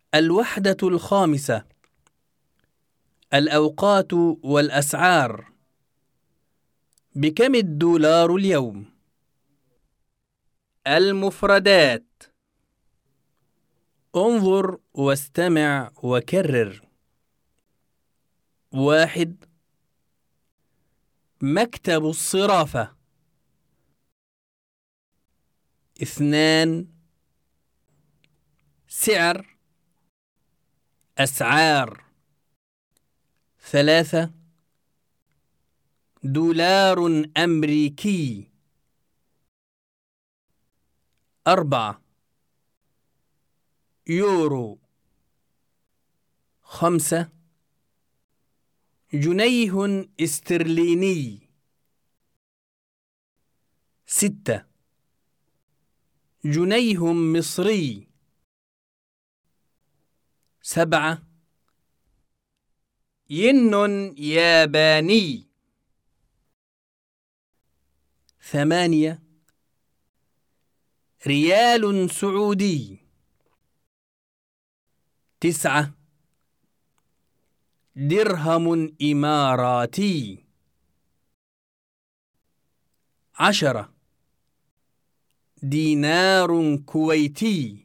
الوحدة الخامسة: الأوقات والأسعار. بكم الدولار اليوم؟ المفردات: انظر واستمع وكرر. 1. مكتب الصرافة. 2. سعر. أسعار. 3. دولار أمريكي. 4. يورو. 5. جنيه استرليني. 6. جنيه مصري. 7. ين ياباني. 8. ريال سعودي. 9. درهم إماراتي. 10. دينار كويتي.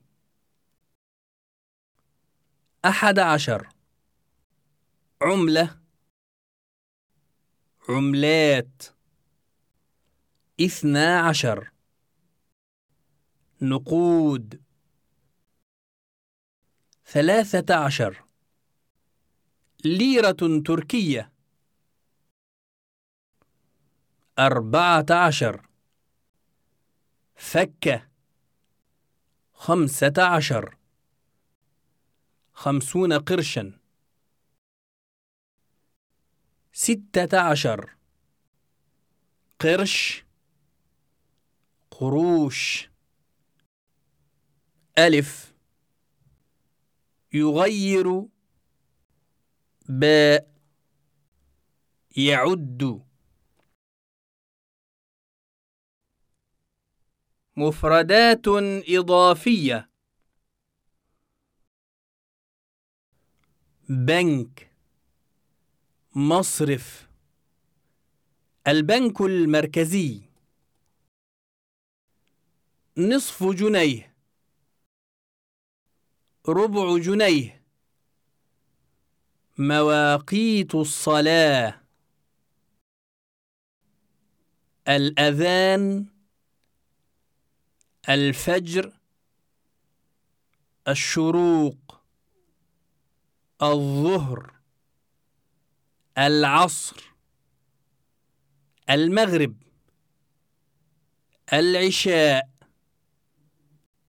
11. عملة. عملات. 12. نقود. 13. ليرة تركية. 14. فكة. 15. 50 قرشا. 16. قرش. قروش. ألف. يغير. باء. يعد. مفردات إضافية: بنك. مصرف. البنك المركزي. نصف جنيه. ربع جنيه. مواقيت الصلاة: الأذان. الفجر. الشروق. الظهر. العصر. المغرب. العشاء.